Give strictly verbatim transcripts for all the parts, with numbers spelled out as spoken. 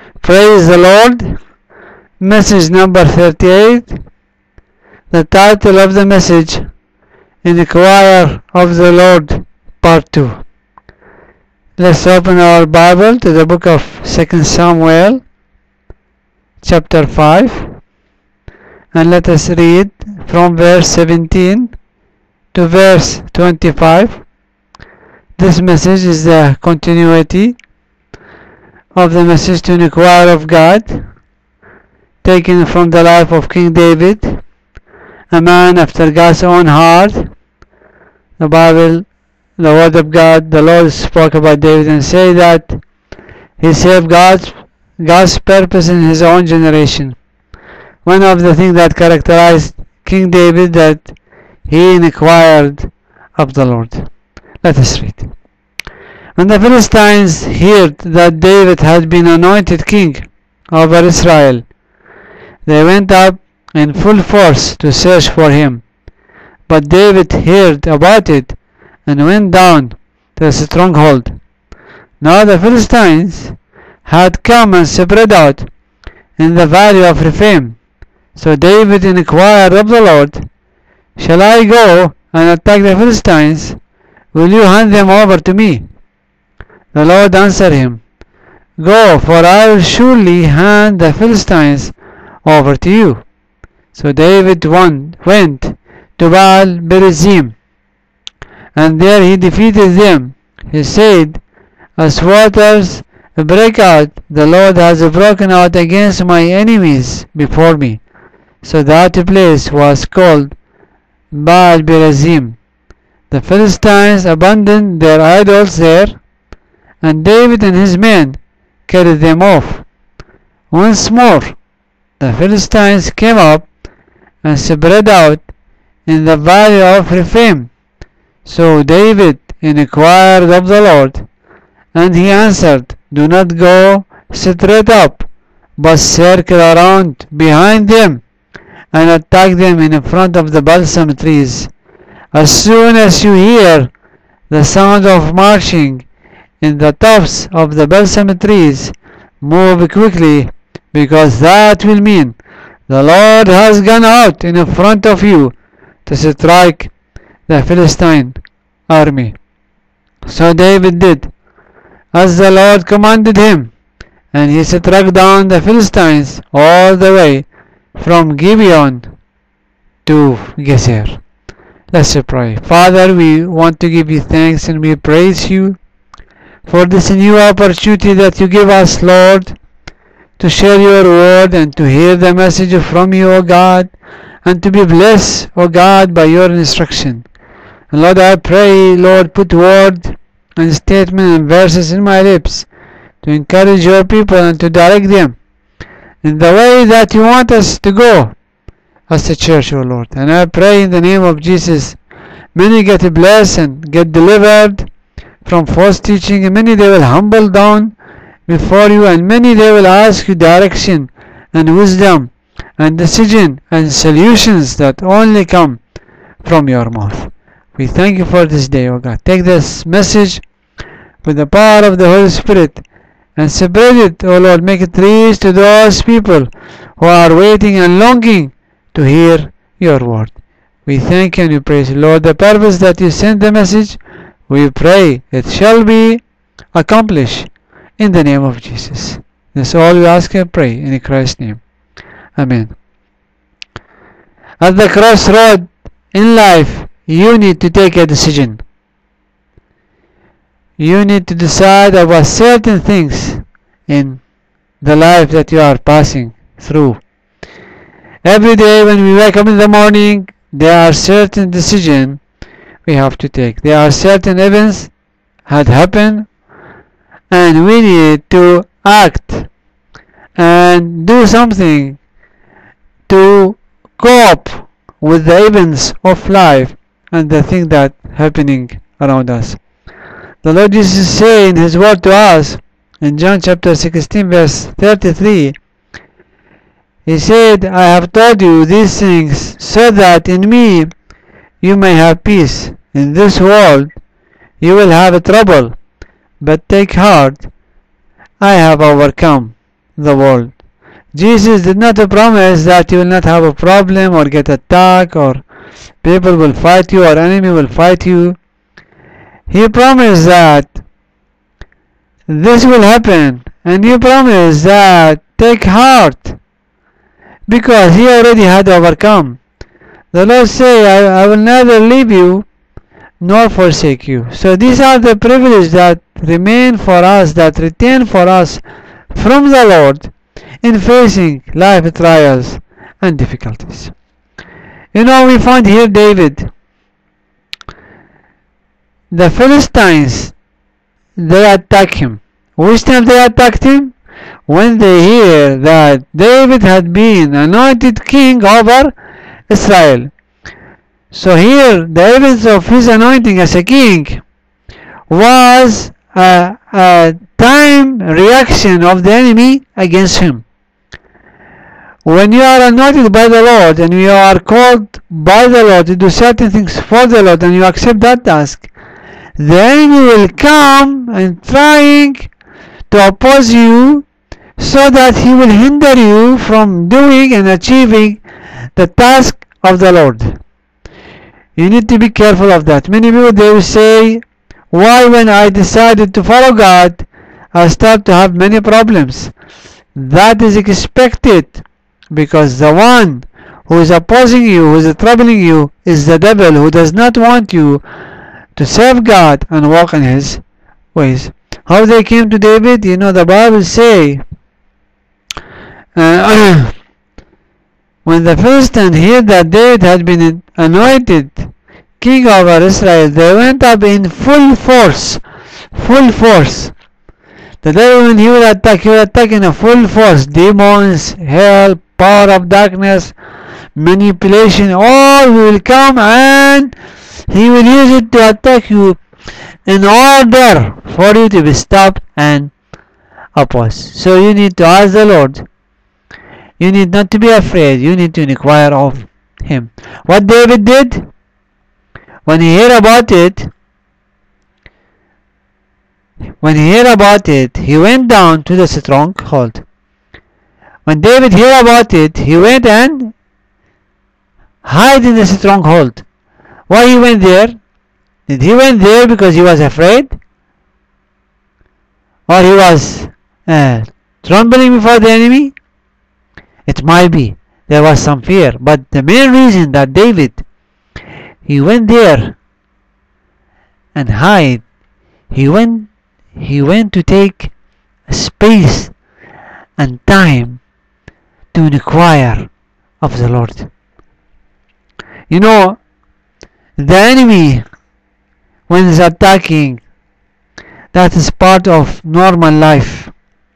Praise the Lord. Message number thirty-eight. The title of the message: Inquire of the Lord, Part two. Let's open our Bible to the book of Second Samuel, chapter five, and let us read from verse seventeen to verse twenty-five. This message is the continuity of the message to inquire of God, taken from the life of King David, a man after God's own heart. The Bible, the Word of God, the Lord spoke about David and said that he served God's, God's purpose in his own generation. One of the things that characterized King David, that he inquired of the Lord. Let us read. When the Philistines heard that David had been anointed king over Israel, they went up in full force to search for him. But David heard about it and went down to the stronghold. Now the Philistines had come and spread out in the valley of Rephaim. So David inquired of the Lord, "Shall I go and attack the Philistines? Will you hand them over to me?" The Lord answered him, "Go, for I will surely hand the Philistines over to you." So David went to Baal Perazim, and there he defeated them. He said, "As waters break out, the Lord has broken out against my enemies before me." So that place was called Baal Perazim. The Philistines abandoned their idols there, and David and his men carried them off. Once more the Philistines came up and spread out in the valley of Rephaim. So David inquired of the Lord, and he answered, "Do not go straight up, but circle around behind them and attack them in front of the balsam trees. As soon as you hear the sound of marching in the tops of the balsam trees, move quickly, because that will mean the Lord has gone out in front of you to strike the Philistine army." So David did as the Lord commanded him, and he struck down the Philistines all the way from Gibeon to Gezer. Let's pray. Father, we want to give you thanks and we praise you for this new opportunity that you give us, Lord, to share your word and to hear the message from you, O God, and to be blessed, O God, by your instruction. And Lord, I pray, Lord, put word and statement and verses in my lips to encourage your people and to direct them in the way that you want us to go as a church, O Lord. And I pray in the name of Jesus, many get blessed and get delivered from false teaching, and many they will humble down before you, and many they will ask you direction and wisdom and decision and solutions that only come from your mouth. We thank you for this day, O God. Take this message with the power of the Holy Spirit and spread it, O Lord. Make it reach to those people who are waiting and longing to hear your word. We thank you and we praise you, Lord. The purpose that you sent the message, we pray it shall be accomplished in the name of Jesus. That's all we ask and pray in Christ's name. Amen. At the crossroad in life, you need to take a decision. You need to decide about certain things in the life that you are passing through. Every day when we wake up in the morning, there are certain decisions we have to take. There are certain events had happened, and we need to act and do something to cope with the events of life and the things that happening around us. The Lord Jesus said in his word to us in John chapter sixteen verse thirty-three, he said, "I have told you these things so that in me you may have peace. In this world you will have trouble, but take heart, I have overcome the world. Jesus did not promise that you will not have a problem or get attacked or people will fight you or enemy will fight you. He promised that this will happen, and he promised that take heart because he already had overcome. The Lord say, I, I will neither leave you nor forsake you. So these are the privileges that remain for us, that retain for us from the Lord in facing life trials and difficulties. You know, we find here David. The Philistines, they attack him. Which time they attacked him? When they hear that David had been anointed king over Israel. So here, the evidence of his anointing as a king was a, a time reaction of the enemy against him. When you are anointed by the Lord and you are called by the Lord to do certain things for the Lord and you accept that task, the enemy will come and trying to oppose you so that he will hinder you from doing and achieving the task of the Lord. You need to be careful of that. Many people, they will say, why when I decided to follow God, I start to have many problems. That is expected because the one who is opposing you, who is troubling you, is the devil who does not want you to serve God and walk in his ways. How they came to David, you know, the Bible say, uh, when the Philistines heard that David had been anointed king over Israel, they went up in full force. Full force. The devil, when he will attack, he will attack in a full force. Demons, hell, power of darkness, manipulation, all will come and he will use it to attack you in order for you to be stopped and opposed. So you need to ask the Lord. You need not to be afraid. You need to inquire of him. What David did, when he heard about it, when he heard about it, he went down to the stronghold. When David heard about it, he went and hid in the stronghold. Why he went there? Did he went there because he was afraid? Or he was uh, trembling before the enemy? It might be. There was some fear. But the main reason that David, he went there and hide, he went, he went to take space and time to inquire of the Lord. You know, the enemy, when he's attacking, that is part of normal life.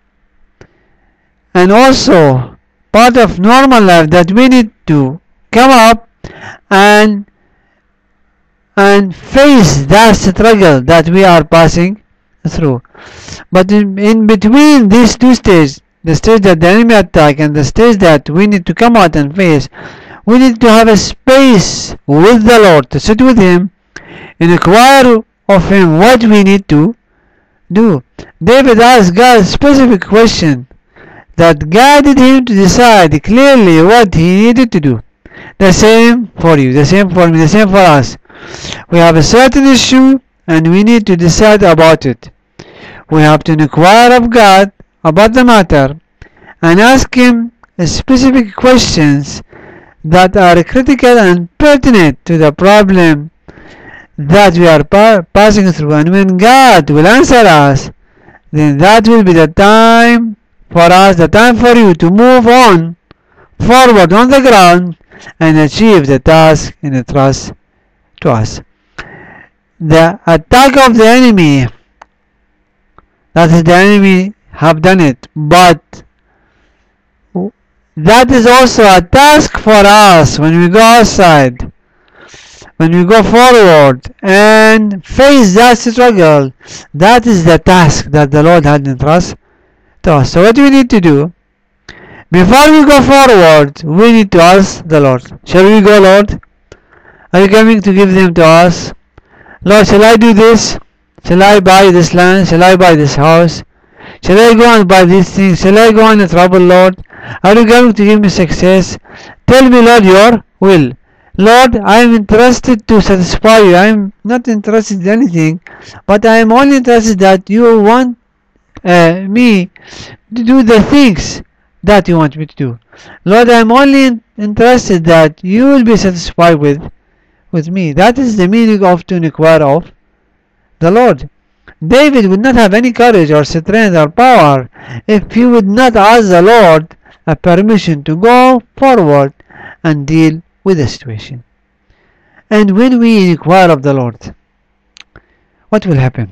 And also, part of normal life that we need to come up and and face that struggle that we are passing through. But in, in between these two stages, the stage that the enemy attack and the stage that we need to come out and face, we need to have a space with the Lord, to sit with him and inquire of him what we need to do. David asked God a specific question that guided him to decide clearly what he needed to do. The same for you, the same for me, the same for us. We have a certain issue and we need to decide about it. We have to inquire of God about the matter and ask him specific questions that are critical and pertinent to the problem that we are pa passing through. And when God will answer us, then that will be the time for us, the time for you to move on forward on the ground and achieve the task in the trust to us. The attack of the enemy, that is, the enemy have done it, but that is also a task for us when we go outside, when we go forward and face that struggle. That is the task that the Lord had entrusted to us. So what do we need to do? Before we go forward, we need to ask the Lord. Shall we go, Lord? Are you coming to give them to us? Lord, shall I do this? Shall I buy this land? Shall I buy this house? Shall I go and buy these things? Shall I go and trouble, Lord? Are you going to give me success? Tell me, Lord, your will. Lord, I am interested to satisfy you. I am not interested in anything, but I am only interested that you want uh, me to do the things that you want me to do. Lord, I am only in- interested that you will be satisfied with, with me. That is the meaning of to inquire of the Lord. David would not have any courage or strength or power if he would not ask the Lord a permission to go forward and deal with the situation. And when we inquire of the Lord, what will happen?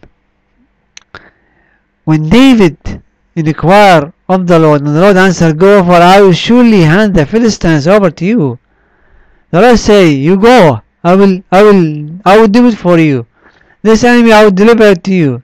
When David inquired of the Lord, and the Lord answered, Go, for I will surely hand the Philistines over to you. The Lord say, You go, I will I will I will do it for you. This enemy I will deliver it to you.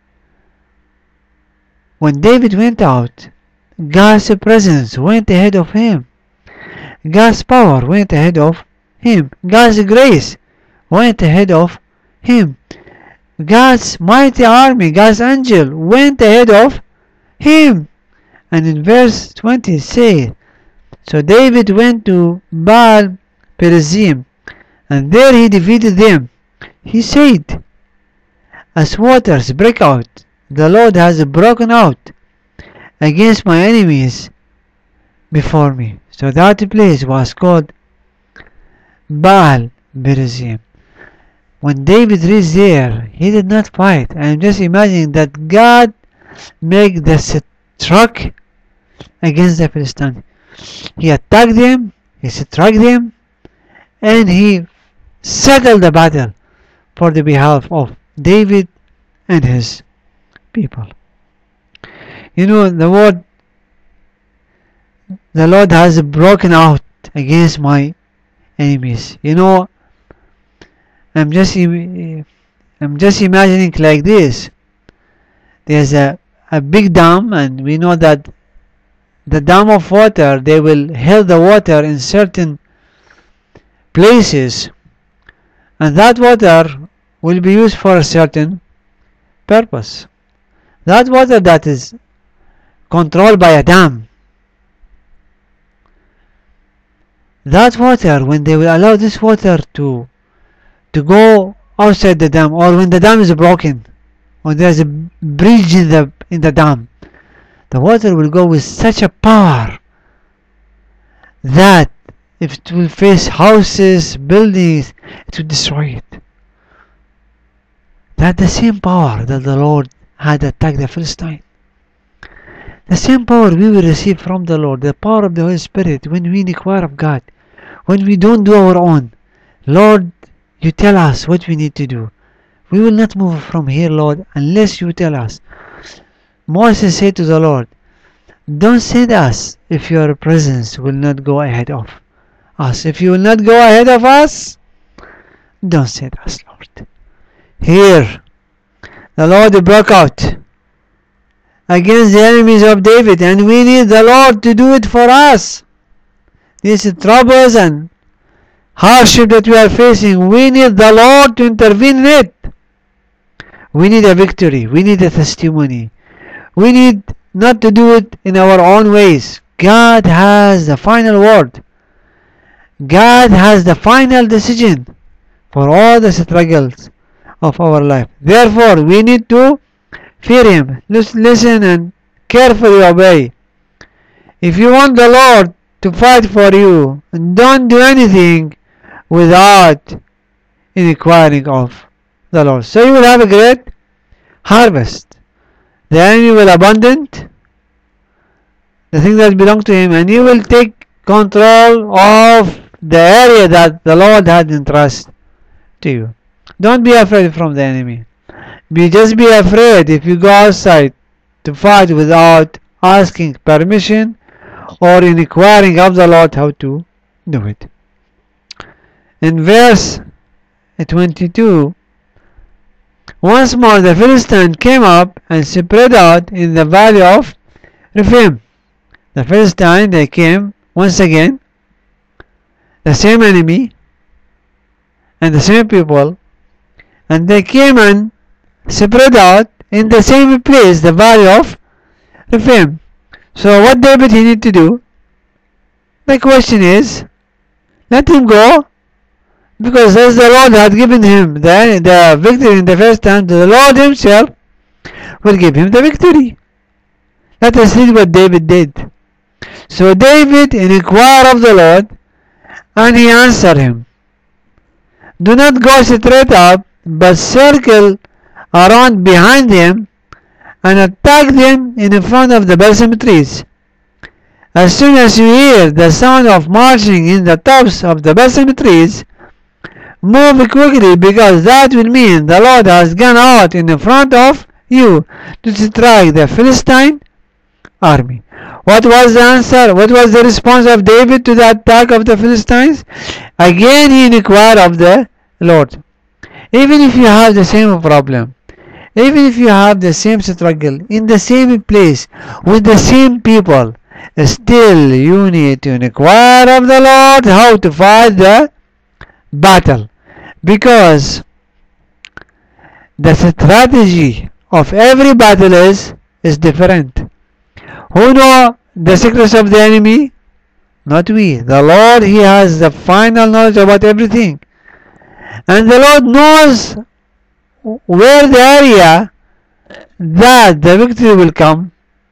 When David went out, God's presence went ahead of him. God's power went ahead of him. God's grace went ahead of him. God's mighty army, God's angel went ahead of him. And in verse twenty it says, So David went to Baal Perazim, and there he defeated them. He said, As waters break out, the Lord has broken out against my enemies before me. So that place was called Baal Perazim. When David reached there, he did not fight. I am just imagining that God made the struck against the Philistines. He attacked them, he struck them, and he settled the battle for the behalf of David and his people. You know, the word, the Lord has broken out against my enemies. You know, I'm just I'm just imagining like this. There's a, a big dam, and we know that the dam of water, they will hold the water in certain places, and that water will be used for a certain purpose. That water that is controlled by a dam, that water, when they will allow this water to to go outside the dam, or when the dam is broken, or there's a breach in the in the dam, the water will go with such a power that if it will face houses, buildings, it will destroy it. That the same power that the Lord had attacked the Philistine, the same power we will receive from the Lord, the power of the Holy Spirit, when we inquire of God, when we don't do our own. Lord, you tell us what we need to do. We will not move from here, Lord, unless you tell us. Moses said to the Lord, Don't send us if your presence will not go ahead of us. If you will not go ahead of us, don't send us, Lord. Here, the Lord broke out against the enemies of David, and we need the Lord to do it for us. These troubles and hardship that we are facing, we need the Lord to intervene in it. We need a victory. We need a testimony. We need not to do it in our own ways. God has the final word. God has the final decision for all the struggles of our life. Therefore, we need to fear Him. Listen and carefully obey. If you want the Lord to fight for you, don't do anything without inquiring of the Lord. So you will have a great harvest. The enemy will abandon the things that belong to him, and he will take control of the area that the Lord had entrusted to you. Don't be afraid from the enemy. Be just be afraid if you go outside to fight without asking permission or inquiring of the Lord how to do it. In verse twenty-two, once more the Philistine came up and spread out in the valley of Rephaim. The Philistine, they came once again, the same enemy and the same people, and they came and spread out in the same place, the valley of of him. So what David he need to do? The question is, let him go, because as the Lord had given him the, the victory in the first time, the Lord himself will give him the victory. Let us read what David did. So David inquired of the Lord, and he answered him, do not go straight up, but circle around behind them and attack them in front of the balsam trees. As soon as you hear the sound of marching in the tops of the balsam trees, move quickly, because that will mean the Lord has gone out in front of you to strike the Philistine army. What was the answer? What was the response of David to the attack of the Philistines? Again he inquired of the Lord. Even if you have the same problem, even if you have the same struggle, in the same place, with the same people, still you need to inquire of the Lord how to fight the battle. Because the strategy of every battle is, is different. Who know the secrets of the enemy? Not we. The Lord, he has the final knowledge about everything. And the Lord knows where the area that the victory will come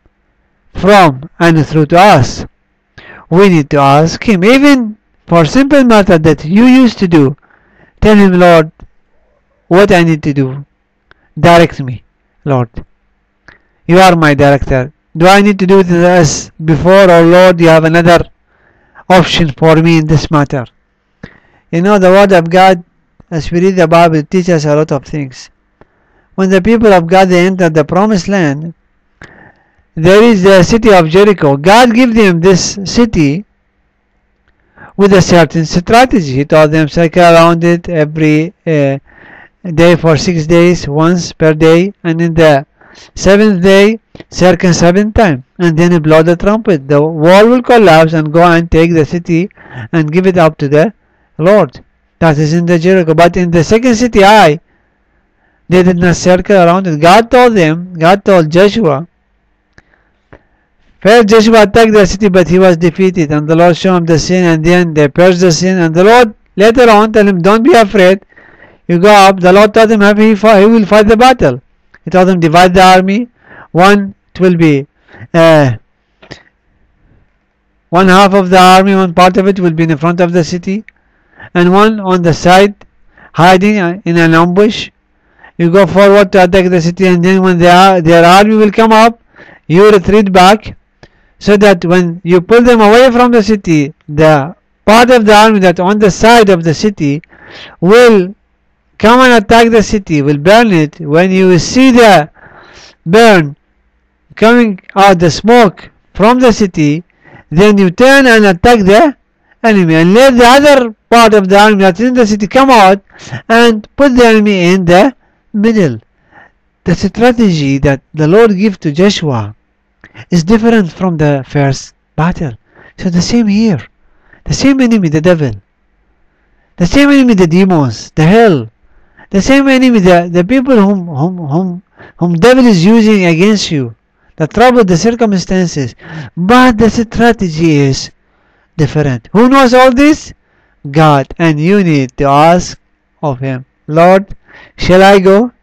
from and through to us. We need to ask him, even for simple matter that you used to do. Tell him, Lord, what I need to do. Direct me, Lord. You are my director. Do I need to do this before, or Lord, you have another option for me in this matter? You know, the word of God, as we read the Bible, teaches us a lot of things. When the people of God, they entered the promised land, there is the city of Jericho. God gave them this city with a certain strategy. He told them, circle around it every uh, day for six days, once per day, and in the seventh day, circle seven times, and then he blow the trumpet. The wall will collapse and go and take the city and give it up to the Lord. That is in the Jericho. But in the second city, Ai, they did not circle around it. God told them, God told Joshua. First Joshua attacked the city, but he was defeated, and the Lord showed him the sin, and then they purged the sin, and the Lord later on told him, don't be afraid. You go up. The Lord told him how he, he will fight the battle. He told them, divide the army. One, it will be uh, one half of the army, one part of it will be in the front of the city, and one on the side, hiding in an ambush. You go forward to attack the city, and then when their, their army will come up, you retreat back, so that when you pull them away from the city, the part of the army that on the side of the city will come and attack the city, will burn it. When you see the burn coming out, the smoke from the city, then you turn and attack the enemy, and let the other part of the army that's in the city come out and put the enemy in the middle. The strategy that the Lord gave to Joshua is different from the first battle. So the same here. The same enemy, the devil. The same enemy, the demons, the hell. The same enemy, the, the people whom, whom, whom, whom devil is using against you. The trouble, the circumstances. But the strategy is different. Who knows all this? God. And you need to ask of him, Lord, shall I go?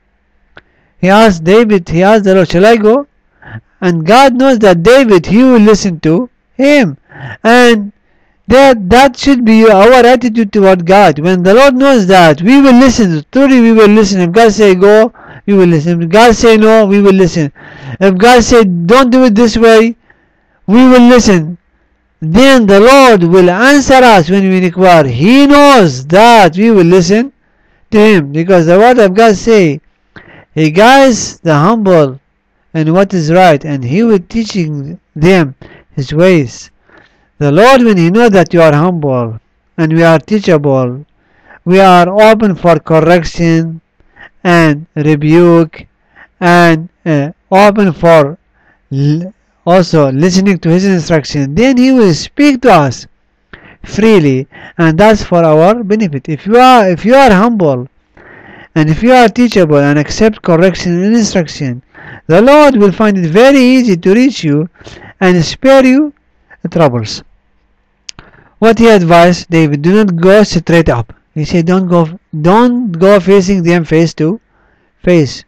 He asked David, he asked the Lord, shall I go? And God knows that David, he will listen to him. And that that should be our attitude toward God. When the Lord knows that, we will listen. Truly we will listen. If God say go, we will listen. If God say no, we will listen. If God say don't do it this way, we will listen. Then the Lord will answer us when we inquire. He knows that we will listen to him, because the word of God say, he guides the humble in what is right, and he will teaching them his ways. The Lord, when he knows that you are humble and we are teachable, we are open for correction and rebuke, and uh, open for l- also listening to his instruction, then he will speak to us freely, and that's for our benefit. If you are if you are humble, and if you are teachable and accept correction and instruction, the Lord will find it very easy to reach you and spare you troubles. What he advised David, do not go straight up. He said, don't go, don't go facing them face to face.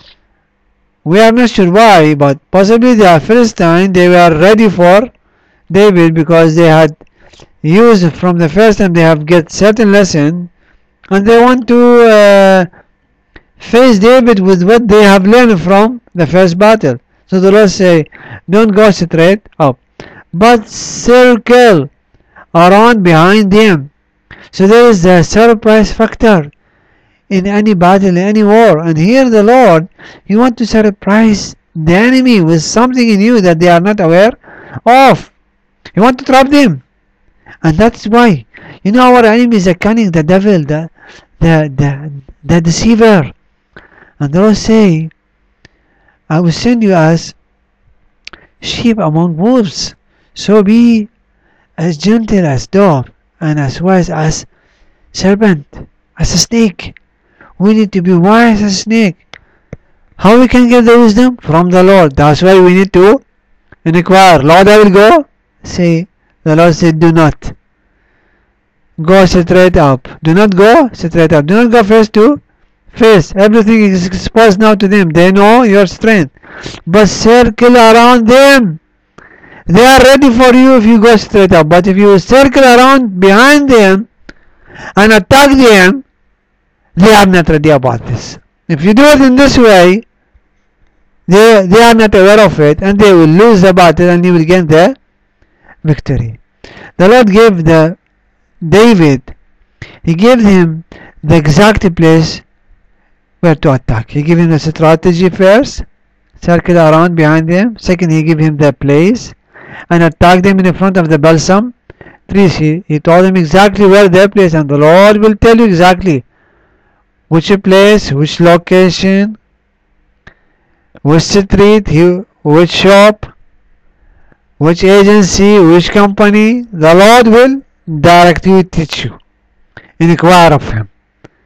We are not sure why, but possibly the Philistines, they were ready for David because they had used from the first time they have get certain lesson, and they want to uh, face David with what they have learned from the first battle. So the Lord say, don't go straight up, but circle around behind them. So there is a surprise factor in any battle, in any war. And here the Lord, you want to surprise the enemy with something in you that they are not aware of. You want to trap them. And that's why, you know, our enemy is a cunning, the devil, the, the, the, the deceiver. And the Lord say, I will send you as sheep among wolves. So be as gentle as dove and as wise as serpent, as a snake. We need to be wise as a snake. How we can get the wisdom? From the Lord. That's why we need to inquire. Lord, I will go. Say, the Lord said, do not. Go straight up. Do not go straight up. Do not go face to face. Everything is exposed now to them. They know your strength. But circle around them. They are ready for you if you go straight up. But if you circle around behind them and attack them, they are not ready about this. If you do it in this way, they, they are not aware of it, and they will lose the battle and you will gain the victory. The Lord gave the David, he gave him the exact place where to attack. He gave him the strategy first, circle around behind them. Second, he gave him the place and attack them in the front of the balsam trees. He, he told him exactly where their place, and the Lord will tell you exactly which place, which location, which street, which shop, which agency, which company. The Lord will direct you, teach you. Inquire of him.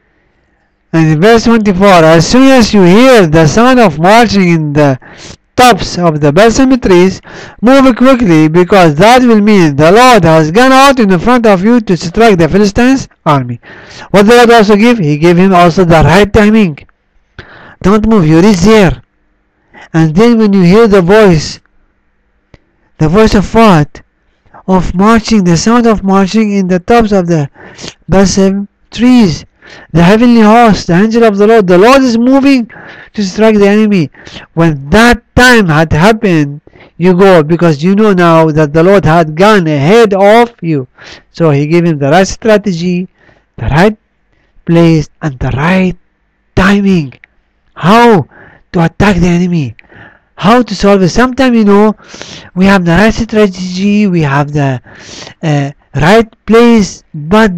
And in verse twenty-four, as soon as you hear the sound of marching in the tops of the balsam trees, move quickly, because that will mean the Lord has gone out in front of you to strike the Philistines' army. What the Lord also give? He gave him also the right timing. Don't move, you reach there. And then when you hear the voice, the voice of what? Of marching, the sound of marching in the tops of the balsam trees. The heavenly host, the angel of the Lord, the Lord is moving to strike the enemy. When that time had happened, you go, because you know now that the Lord had gone ahead of you. So he gave him the right strategy, the right place, and the right timing. How to attack the enemy, how to solve it. Sometimes, you know, we have the right strategy, we have the uh, right place, but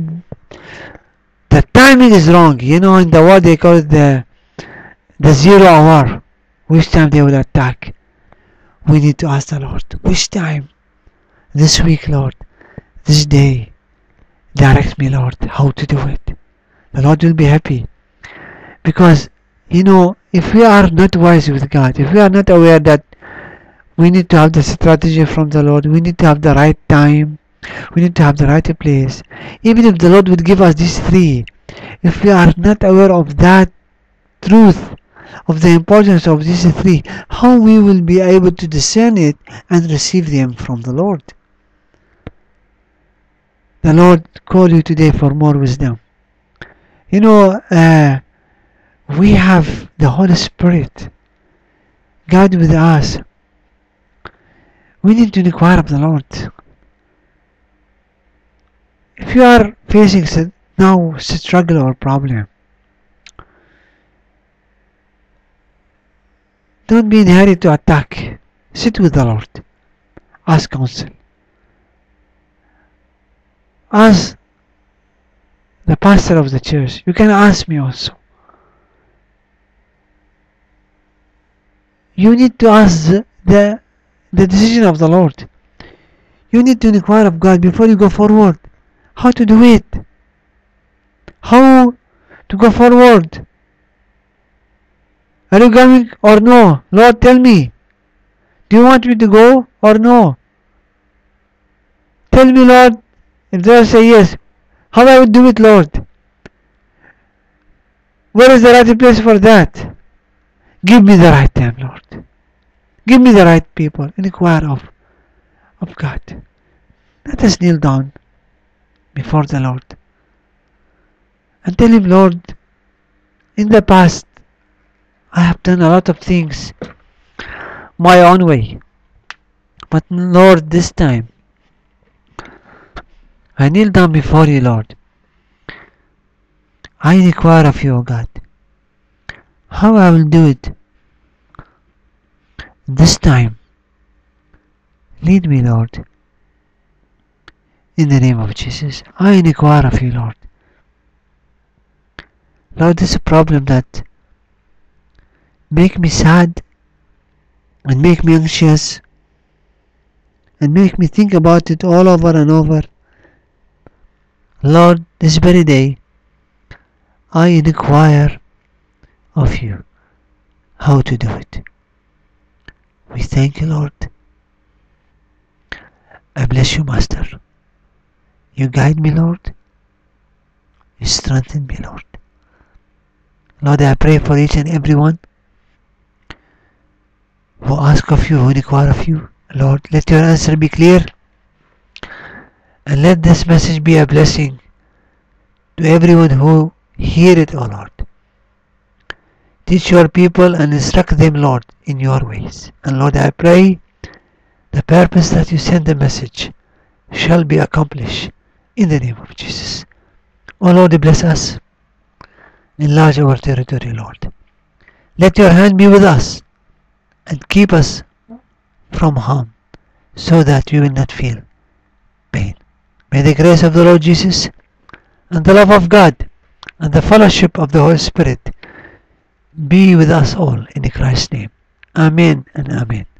the timing is wrong. You know, in the world they call it the the zero hour, which time they will attack. We need to ask the Lord, which time? This week, Lord, this day, direct me, Lord, how to do it. The Lord will be happy, because, you know, if we are not wise with God, if we are not aware that we need to have the strategy from the Lord, we need to have the right time, we need to have the right place. Even if the Lord would give us these three, if we are not aware of that truth, of the importance of these three, how we will be able to discern it and receive them from the Lord? The Lord call you today for more wisdom. You know, uh, we have the Holy Spirit, God with us. We need to inquire of the Lord. If you are facing now struggle or problem, don't be in a hurry to attack. Sit with the Lord. Ask counsel. Ask the pastor of the church. You can ask me also. You need to ask the, the, the decision of the Lord. You need to inquire of God before you go forward. How to do it? How to go forward? Are you coming or no? Lord, tell me. Do you want me to go or no? Tell me, Lord. If they say yes, how I would do it, Lord? Where is the right place for that? Give me the right time, Lord. Give me the right people. Inquire of, of God. Let us kneel down before the Lord and tell Him, Lord, in the past I have done a lot of things my own way. But Lord, this time I kneel down before you, Lord. I inquire of you, O God, how I will do it. This time, lead me, Lord. In the name of Jesus, I inquire of you, Lord. Lord, this is a problem that make me sad and make me anxious and make me think about it all over and over. Lord, this very day, I inquire of you how to do it. We thank you, Lord. I bless you, Master. You guide me, Lord. You strengthen me, Lord. Lord, I pray for each and every one who ask of you, who inquire of you. Lord, let your answer be clear. And let this message be a blessing to everyone who hear it, O Lord. Teach your people and instruct them, Lord, in your ways. And Lord, I pray the purpose that you send the message shall be accomplished in the name of Jesus. O Lord, bless us. Enlarge our territory, Lord. Let your hand be with us and keep us from harm so that we will not feel pain. May the grace of the Lord Jesus and the love of God and the fellowship of the Holy Spirit be with us all in Christ's name. Amen and amen.